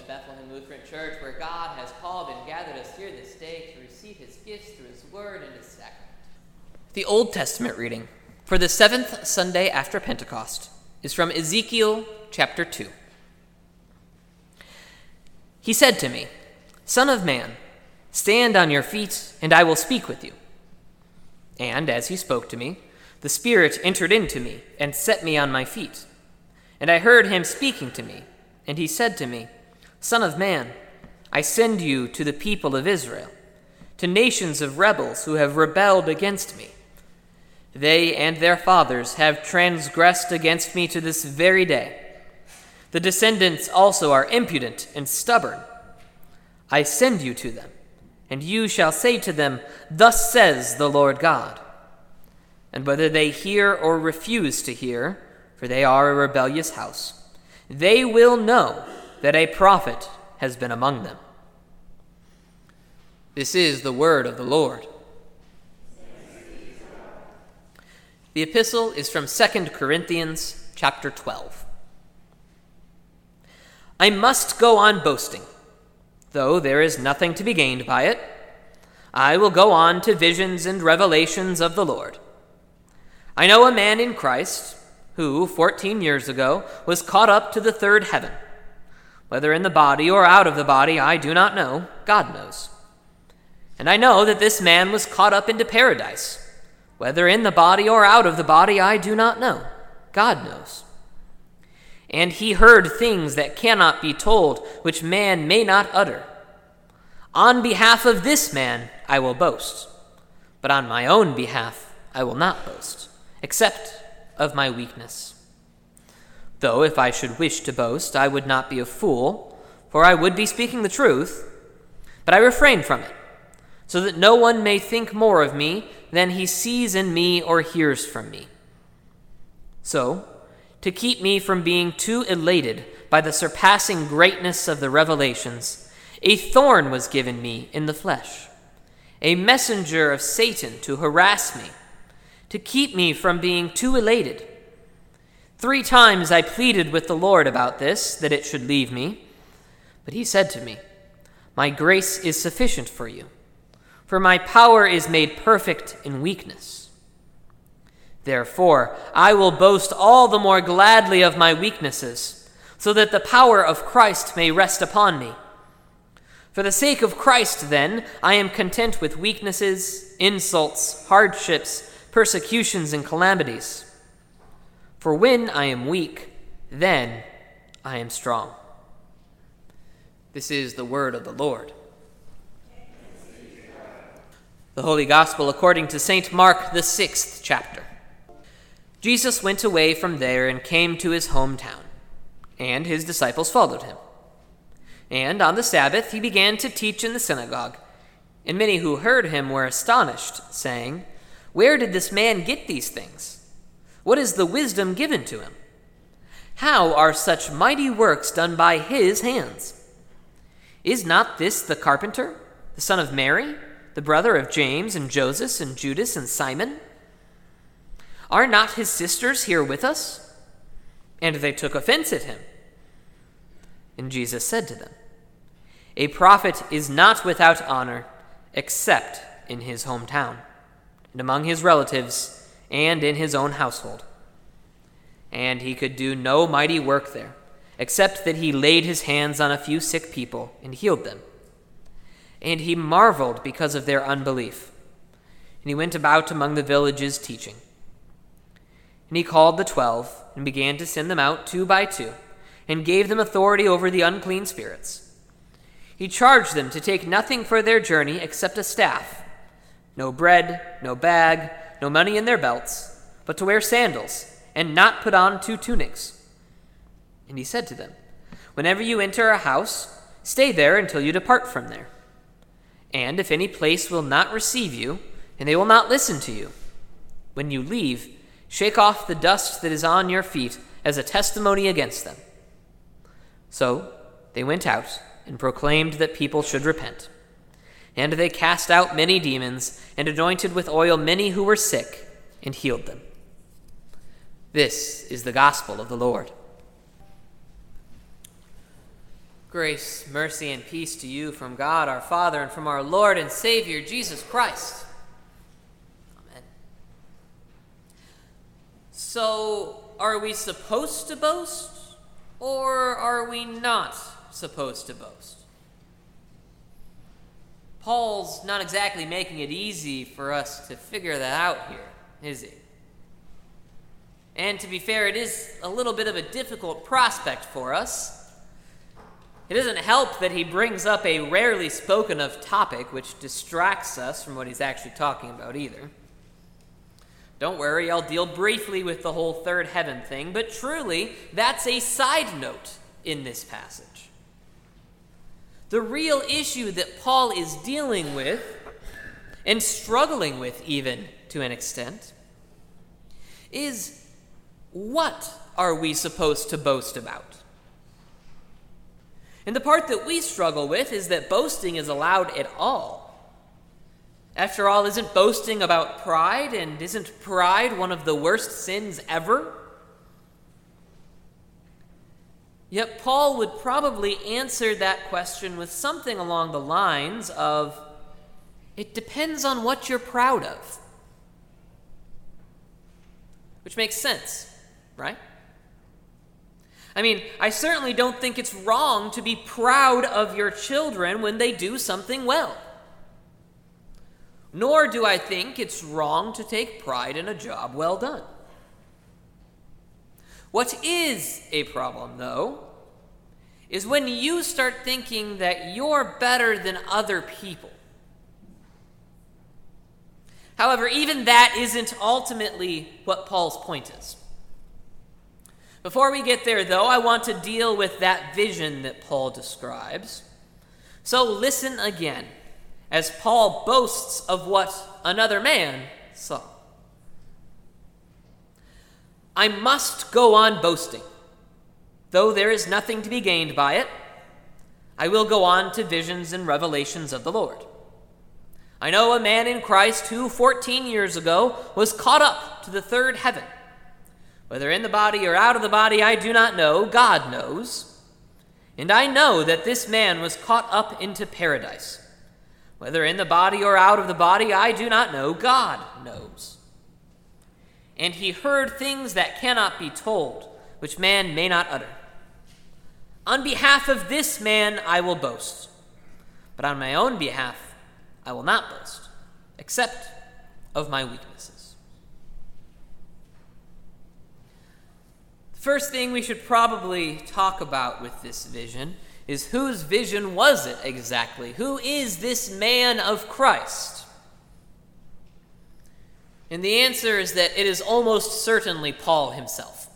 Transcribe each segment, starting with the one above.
Bethlehem Lutheran Church, where God has called and gathered us here this day to receive his gifts through his word and his sacrament. The Old Testament reading for the seventh Sunday after Pentecost is from Ezekiel chapter 2. He said to me, "Son of man, stand on your feet, and I will speak with you." And as he spoke to me, the Spirit entered into me and set me on my feet. And I heard him speaking to me, and he said to me, "Son of man, I send you to the people of Israel, to nations of rebels who have rebelled against me. They and their fathers have transgressed against me to this very day. The descendants also are impudent and stubborn. I send you to them, and you shall say to them, 'Thus says the Lord God.' And whether they hear or refuse to hear, for they are a rebellious house, they will know that a prophet has been among them." This is the word of the Lord. The epistle is from 2 Corinthians chapter 12. I must go on boasting, though there is nothing to be gained by it. I will go on to visions and revelations of the Lord. I know a man in Christ who, 14 years ago, was caught up to the third heaven. Whether in the body or out of the body, I do not know. God knows. And I know that this man was caught up into paradise. Whether in the body or out of the body, I do not know. God knows. And he heard things that cannot be told, which man may not utter. On behalf of this man I will boast, but on my own behalf I will not boast, except of my weakness. Though if I should wish to boast, I would not be a fool, for I would be speaking the truth, but I refrain from it, so that no one may think more of me than he sees in me or hears from me. So, to keep me from being too elated by the surpassing greatness of the revelations, a thorn was given me in the flesh, a messenger of Satan to harass me, to keep me from being too elated. 3 times I pleaded with the Lord about this, that it should leave me. But he said to me, "My grace is sufficient for you, for my power is made perfect in weakness. Therefore, I will boast all the more gladly of my weaknesses, so that the power of Christ may rest upon me. For the sake of Christ, then, I am content with weaknesses, insults, hardships, persecutions, and calamities. For when I am weak, then I am strong." This is the word of the Lord. The Holy Gospel according to St. Mark, the 6th chapter. Jesus went away from there and came to his hometown, and his disciples followed him. And on the Sabbath he began to teach in the synagogue, and many who heard him were astonished, saying, "Where did this man get these things? What is the wisdom given to him? How are such mighty works done by his hands? Is not this the carpenter, the son of Mary, the brother of James and Joseph and Judas and Simon? Are not his sisters here with us?" And they took offense at him. And Jesus said to them, "A prophet is not without honor except in his hometown, and among his relatives, and in his own household." And he could do no mighty work there, except that he laid his hands on a few sick people and healed them. And he marveled because of their unbelief. And he went about among the villages teaching. And he called the 12 and began to send them out 2 by 2, and gave them authority over the unclean spirits. He charged them to take nothing for their journey except a staff, no bread, no bag, no money in their belts, but to wear sandals, and not put on 2 tunics. And he said to them, "Whenever you enter a house, stay there until you depart from there. And if any place will not receive you, and they will not listen to you, when you leave, shake off the dust that is on your feet as a testimony against them." So they went out and proclaimed that people should repent. And they cast out many demons, and anointed with oil many who were sick, and healed them. This is the gospel of the Lord. Grace, mercy, and peace to you from God our Father and from our Lord and Savior Jesus Christ. Amen. So, are we supposed to boast, or are we not supposed to boast? Paul's not exactly making it easy for us to figure that out here, is he? And to be fair, it is a little bit of a difficult prospect for us. It doesn't help that he brings up a rarely spoken of topic which distracts us from what he's actually talking about either. Don't worry, I'll deal briefly with the whole third heaven thing, but truly, that's a side note in this passage. The real issue that Paul is dealing with, and struggling with even to an extent, is what are we supposed to boast about? And the part that we struggle with is that boasting is allowed at all. After all, isn't boasting about pride, and isn't pride one of the worst sins ever? Yet Paul would probably answer that question with something along the lines of, it depends on what you're proud of. Which makes sense, right? I mean, I certainly don't think it's wrong to be proud of your children when they do something well. Nor do I think it's wrong to take pride in a job well done. What is a problem, though, is when you start thinking that you're better than other people. However, even that isn't ultimately what Paul's point is. Before we get there, though, I want to deal with that vision that Paul describes. So listen again, as Paul boasts of what another man saw. I must go on boasting. Though there is nothing to be gained by it, I will go on to visions and revelations of the Lord. I know a man in Christ who 14 years ago was caught up to the third heaven. Whether in the body or out of the body, I do not know. God knows. And I know that this man was caught up into paradise. Whether in the body or out of the body, I do not know. God knows. And he heard things that cannot be told, which man may not utter. On behalf of this man I will boast, but on my own behalf I will not boast, except of my weaknesses. First thing we should probably talk about with this vision is whose vision was it exactly? Who is this man of Christ? And the answer is that it is almost certainly Paul himself.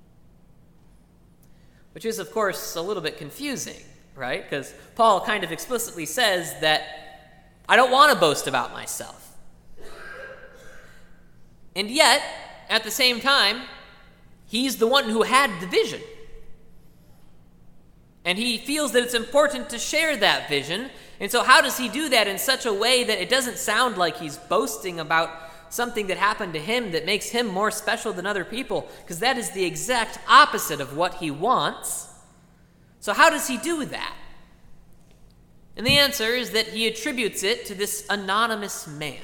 Which is, of course, a little bit confusing, right? Because Paul kind of explicitly says that I don't want to boast about myself. And yet, at the same time, he's the one who had the vision. And he feels that it's important to share that vision. And so how does he do that in such a way that it doesn't sound like he's boasting about something that happened to him that makes him more special than other people? Because that is the exact opposite of what he wants. So how does he do that? And the answer is that he attributes it to this anonymous man.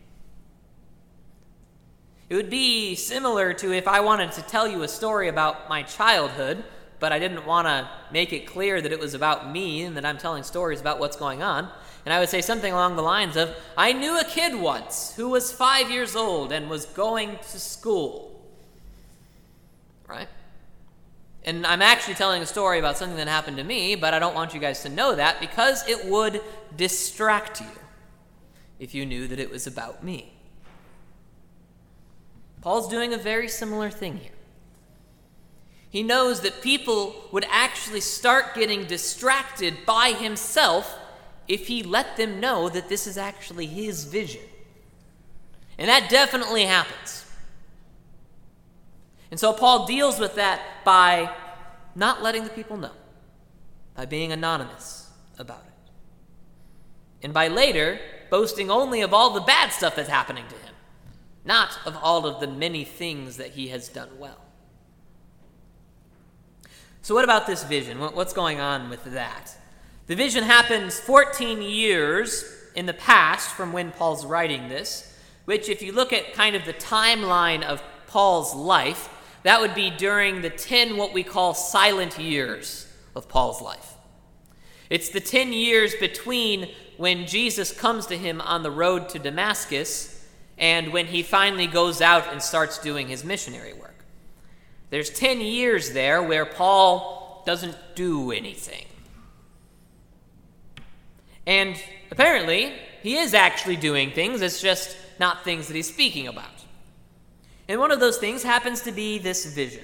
It would be similar to if I wanted to tell you a story about my childhood, but I didn't want to make it clear that it was about me and that I'm telling stories about what's going on. And I would say something along the lines of, I knew a kid once who was 5 years old and was going to school. Right? And I'm actually telling a story about something that happened to me, but I don't want you guys to know that because it would distract you if you knew that it was about me. Paul's doing a very similar thing here. He knows that people would actually start getting distracted by himself if he let them know that this is actually his vision. And that definitely happens. And so Paul deals with that by not letting the people know, by being anonymous about it. And by later boasting only of all the bad stuff that's happening to him, not of all of the many things that he has done well. So what about this vision? What's going on with that? The vision happens 14 years in the past from when Paul's writing this, which if you look at kind of the timeline of Paul's life, that would be during the 10 what we call silent years of Paul's life. It's the 10 years between when Jesus comes to him on the road to Damascus and when he finally goes out and starts doing his missionary work. There's 10 years there where Paul doesn't do anything. And apparently, he is actually doing things, it's just not things that he's speaking about. And one of those things happens to be this vision.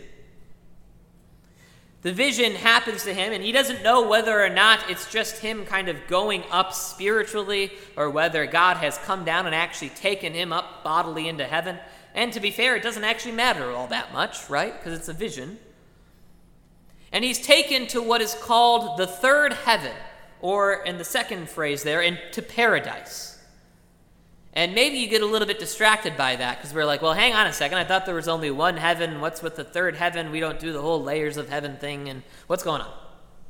The vision happens to him, and he doesn't know whether or not it's just him kind of going up spiritually, or whether God has come down and actually taken him up bodily into heaven. And to be fair, it doesn't actually matter all that much, right? Because it's a vision. And he's taken to what is called the third heaven, or in the second phrase there, to paradise. And maybe you get a little bit distracted by that, because we're like, well, hang on a second, I thought there was only one heaven. What's with the third heaven? We don't do the whole layers of heaven thing, and what's going on?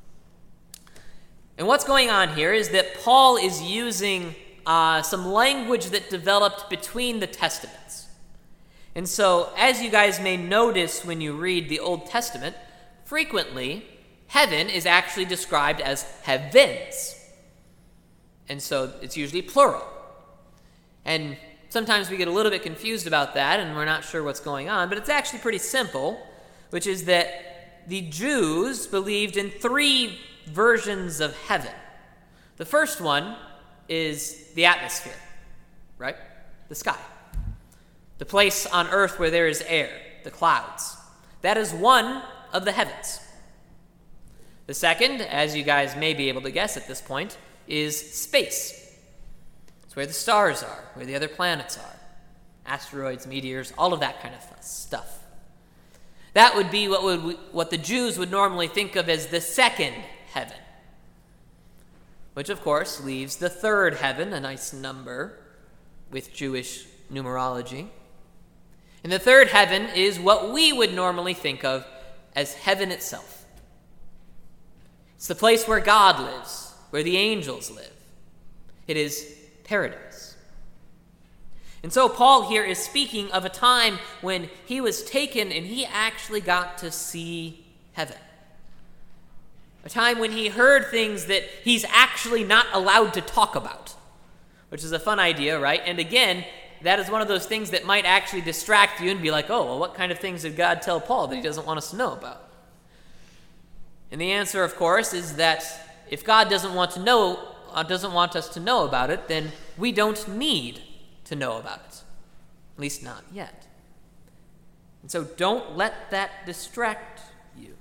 And what's going on here is that Paul is using some language that developed between the Testaments. And so, as you guys may notice when you read the Old Testament, frequently, heaven is actually described as heavens. And so, it's usually plural. And sometimes we get a little bit confused about that, and we're not sure what's going on, but it's actually pretty simple, which is that the Jews believed in 3 versions of heaven. The first one is the atmosphere, right? The sky. The place on earth where there is air, the clouds. That is one of the heavens. The second, as you guys may be able to guess at this point, is space. It's where the stars are, where the other planets are. Asteroids, meteors, all of that kind of stuff. That would be what the Jews would normally think of as the second heaven. Which, of course, leaves the third heaven, a nice number with Jewish numerology. And the third heaven is what we would normally think of as heaven itself. It's the place where God lives, where the angels live. It is paradise. And so Paul here is speaking of a time when he was taken and he actually got to see heaven. A time when he heard things that he's actually not allowed to talk about, which is a fun idea, right? And again, that is one of those things that might actually distract you and be like, oh, well, what kind of things did God tell Paul that he doesn't want us to know about? And the answer, of course, is that if God doesn't want us to know about it, then we don't need to know about it. At least not yet. And so don't let that distract you.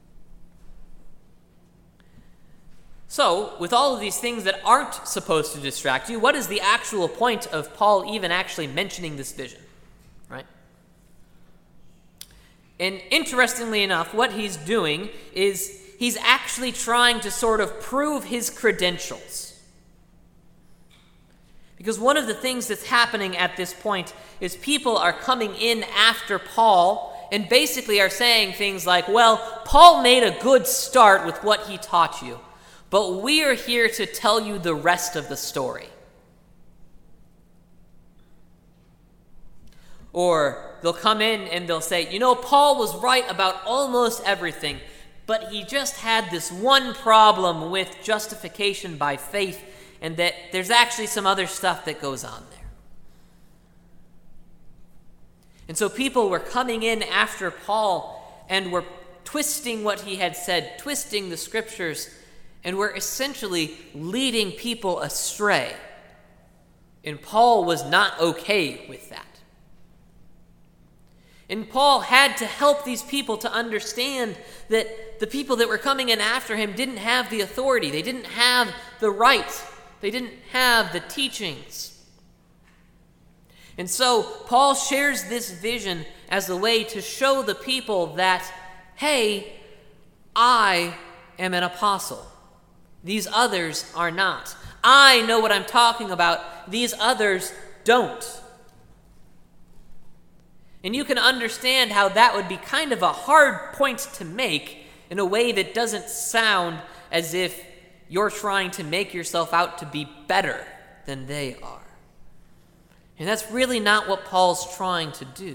So, with all of these things that aren't supposed to distract you, what is the actual point of Paul even actually mentioning this vision, right? And interestingly enough, what he's doing is he's actually trying to sort of prove his credentials. Because one of the things that's happening at this point is people are coming in after Paul and basically are saying things like, well, Paul made a good start with what he taught you, but we are here to tell you the rest of the story. Or they'll come in and they'll say, you know, Paul was right about almost everything, but he just had this one problem with justification by faith, and that there's actually some other stuff that goes on there. And so people were coming in after Paul and were twisting what he had said, twisting the scriptures, and were essentially leading people astray. And Paul was not okay with that. And Paul had to help these people to understand that the people that were coming in after him didn't have the authority. They didn't have the right. They didn't have the teachings. And so Paul shares this vision as a way to show the people that, hey, I am an apostle. These others are not. I know what I'm talking about. These others don't. And you can understand how that would be kind of a hard point to make in a way that doesn't sound as if you're trying to make yourself out to be better than they are. And that's really not what Paul's trying to do.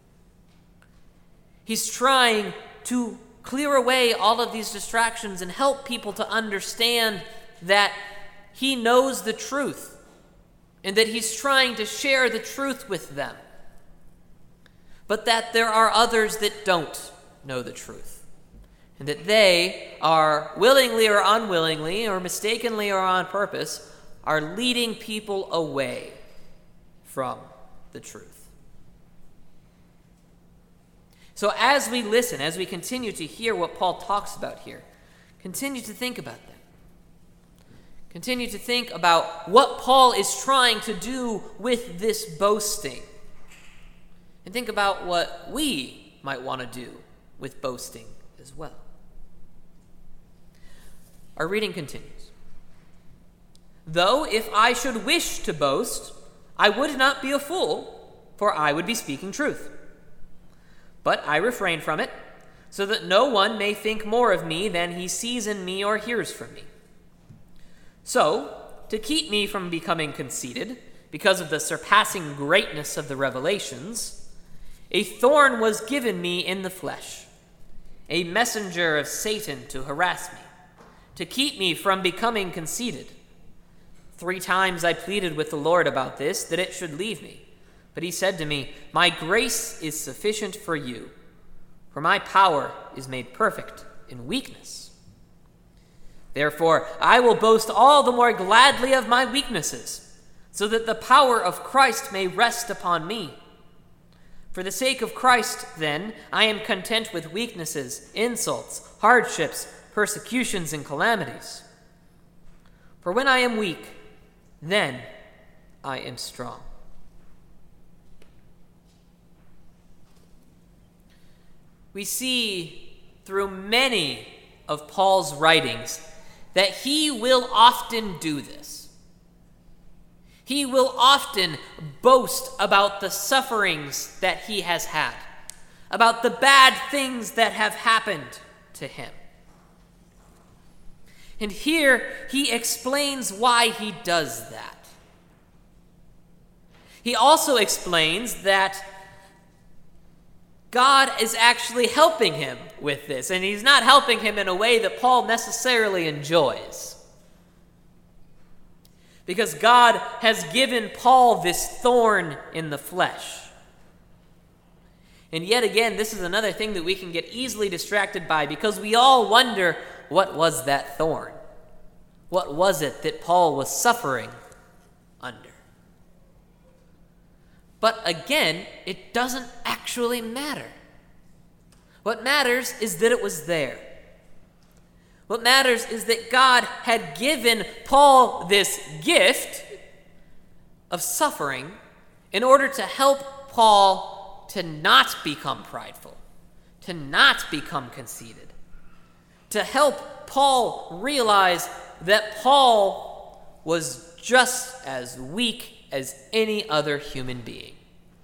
He's trying to clear away all of these distractions and help people to understand that he knows the truth and that he's trying to share the truth with them, but that there are others that don't know the truth, and that they are willingly or unwillingly or mistakenly or on purpose are leading people away from the truth. So as we listen, as we continue to hear what Paul talks about here, continue to think about that. Continue to think about what Paul is trying to do with this boasting. And think about what we might want to do with boasting as well. Our reading continues. Though if I should wish to boast, I would not be a fool, for I would be speaking truth. But I refrain from it, so that no one may think more of me than he sees in me or hears from me. So, to keep me from becoming conceited, because of the surpassing greatness of the revelations, a thorn was given me in the flesh, a messenger of Satan to harass me, to keep me from becoming conceited. 3 times I pleaded with the Lord about this, that it should leave me. But he said to me, my grace is sufficient for you, for my power is made perfect in weakness. Therefore, I will boast all the more gladly of my weaknesses, so that the power of Christ may rest upon me. For the sake of Christ, then, I am content with weaknesses, insults, hardships, persecutions, and calamities. For when I am weak, then I am strong. We see through many of Paul's writings that he will often do this. He will often boast about the sufferings that he has had, about the bad things that have happened to him. And here he explains why he does that. He also explains that God is actually helping him with this, and he's not helping him in a way that Paul necessarily enjoys. Because God has given Paul this thorn in the flesh. And yet again, this is another thing that we can get easily distracted by, because we all wonder, what was that thorn? What was it that Paul was suffering under? But again, it doesn't actually matter. What matters is that it was there. What matters is that God had given Paul this gift of suffering in order to help Paul to not become prideful, to not become conceited, to help Paul realize that Paul was just as weak as any other human being.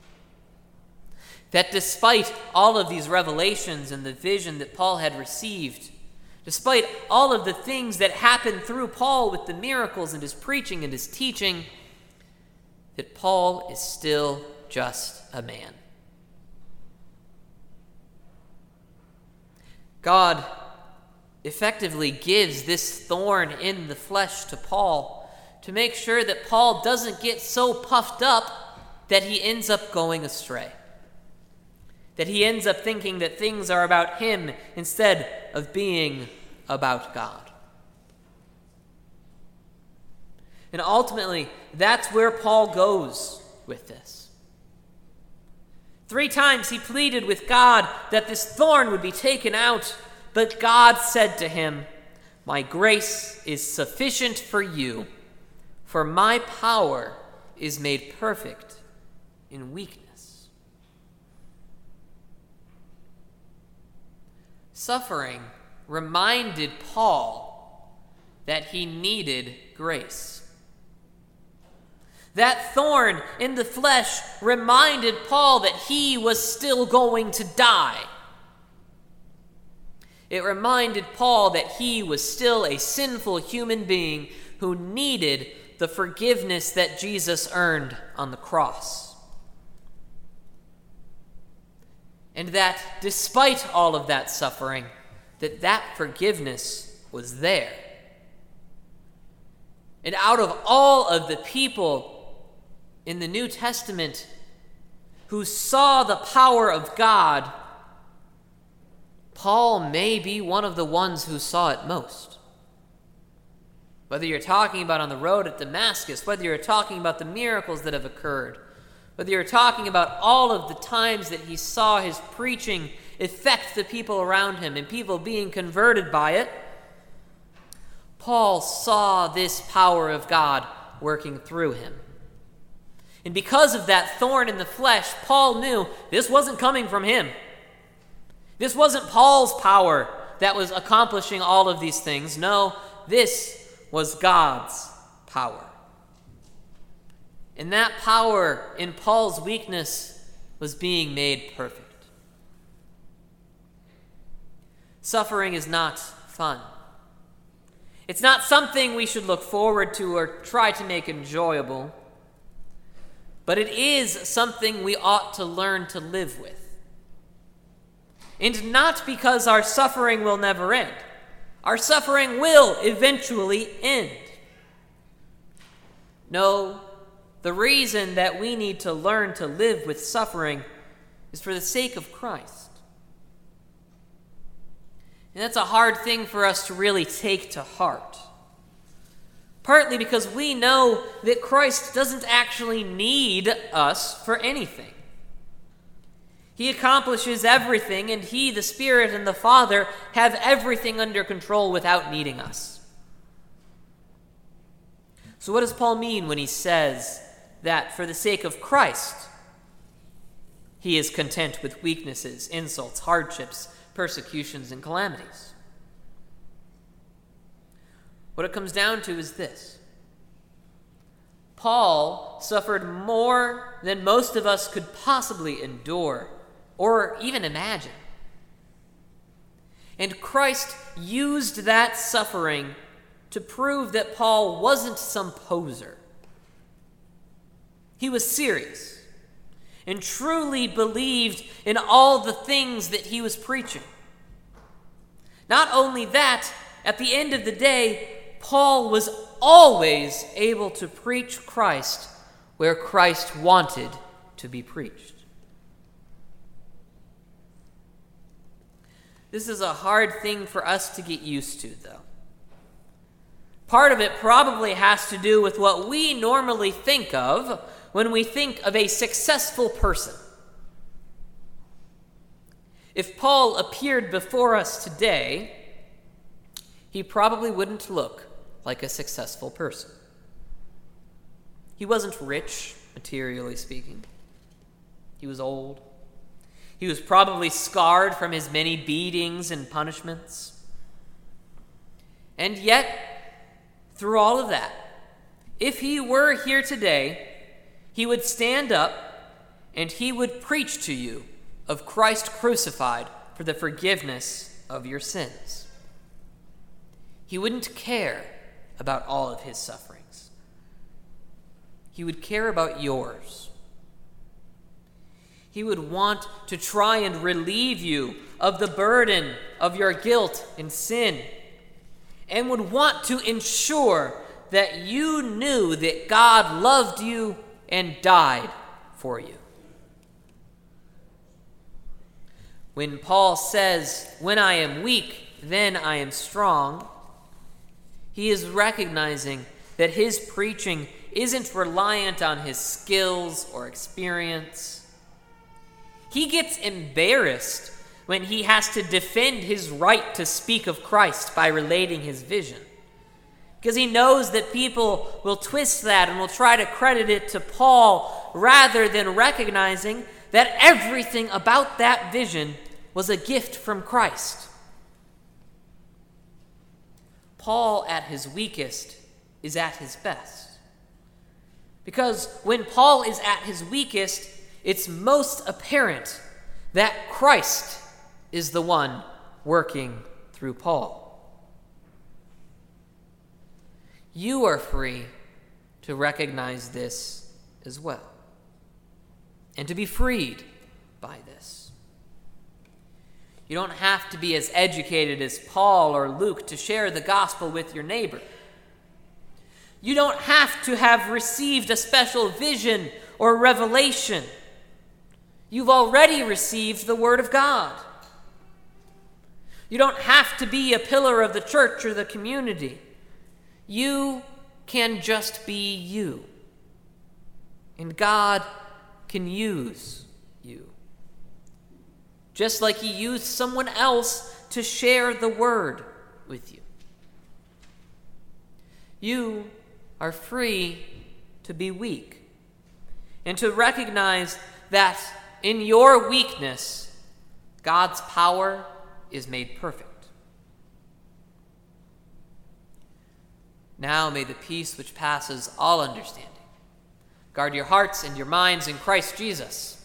That despite all of these revelations and the vision that Paul had received, despite all of the things that happened through Paul with the miracles and his preaching and his teaching, that Paul is still just a man. God effectively gives this thorn in the flesh to Paul to make sure that Paul doesn't get so puffed up that he ends up going astray. That he ends up thinking that things are about him instead of being about God. And ultimately, that's where Paul goes with this. 3 times he pleaded with God that this thorn would be taken out, but God said to him, my grace is sufficient for you, for my power is made perfect in weakness. Suffering reminded Paul that he needed grace. That thorn in the flesh reminded Paul that he was still going to die. It reminded Paul that he was still a sinful human being who needed the forgiveness that Jesus earned on the cross. And that despite all of that suffering, that forgiveness was there. And out of all of the people in the New Testament who saw the power of God, Paul may be one of the ones who saw it most. Whether you're talking about on the road at Damascus, whether you're talking about the miracles that have occurred, whether you're talking about all of the times that he saw his preaching affect the people around him and people being converted by it, Paul saw this power of God working through him. And because of that thorn in the flesh, Paul knew this wasn't coming from him. This wasn't Paul's power that was accomplishing all of these things. No, this was God's power. And that power in Paul's weakness was being made perfect. Suffering is not fun. It's not something we should look forward to or try to make enjoyable, but it is something we ought to learn to live with. And not because our suffering will never end. Our suffering will eventually end. No, the reason that we need to learn to live with suffering is for the sake of Christ. And that's a hard thing for us to really take to heart. Partly because we know that Christ doesn't actually need us for anything. He accomplishes everything, and he, the Spirit, and the Father have everything under control without needing us. So what does Paul mean when he says that for the sake of Christ, he is content with weaknesses, insults, hardships, persecutions, and calamities? What it comes down to is this. Paul suffered more than most of us could possibly endure or even imagine. And Christ used that suffering to prove that Paul wasn't some poser. He was serious and truly believed in all the things that he was preaching. Not only that, at the end of the day, Paul was always able to preach Christ where Christ wanted to be preached. This is a hard thing for us to get used to, though. Part of it probably has to do with what we normally think of when we think of a successful person. If Paul appeared before us today, he probably wouldn't look like a successful person. He wasn't rich, materially speaking. He was old. He was probably scarred from his many beatings and punishments. And yet, through all of that, if he were here today, he would stand up and he would preach to you of Christ crucified for the forgiveness of your sins. He wouldn't care about all of his sufferings. He would care about yours. He would want to try and relieve you of the burden of your guilt and sin, and would want to ensure that you knew that God loved you and died for you. When Paul says, "When I am weak, then I am strong," he is recognizing that his preaching isn't reliant on his skills or experience. He gets embarrassed when he has to defend his right to speak of Christ by relating his vision, because he knows that people will twist that and will try to credit it to Paul rather than recognizing that everything about that vision was a gift from Christ. Paul, at his weakest, is at his best. Because when Paul is at his weakest, it's most apparent that Christ is the one working through Paul. You are free to recognize this as well, and to be freed by this. You don't have to be as educated as Paul or Luke to share the gospel with your neighbor. You don't have to have received a special vision or revelation. You've already received the Word of God. You don't have to be a pillar of the church or the community. You can just be you. And God can use you. Just like He used someone else to share the Word with you. You are free to be weak and to recognize that in your weakness, God's power is made perfect. Now may the peace which passes all understanding guard your hearts and your minds in Christ Jesus.